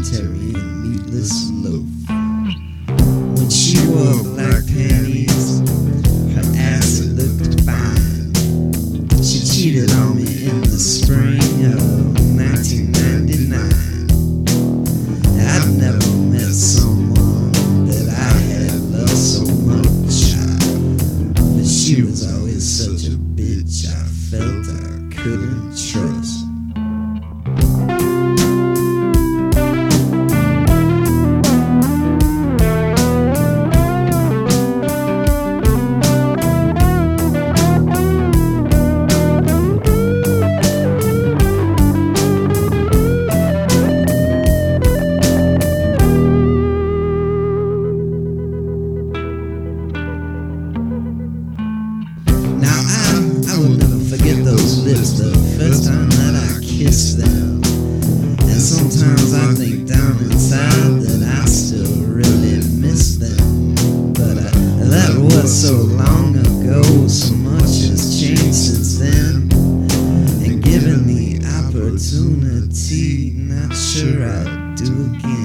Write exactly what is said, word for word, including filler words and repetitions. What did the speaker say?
momentary and meatless loaf. When she wore black panties, her ass it looked fine. She cheated on me in the spring of nineteen ninety-nine. I've never met someone that I had loved so much, but she was always such a bitch I felt I couldn't trust. Now I, I will never forget those lips the first time that I kissed them. And sometimes I think down inside that I still really miss them. But uh, that was so long ago, so much has changed since then. And given the opportunity, not sure I'd do again.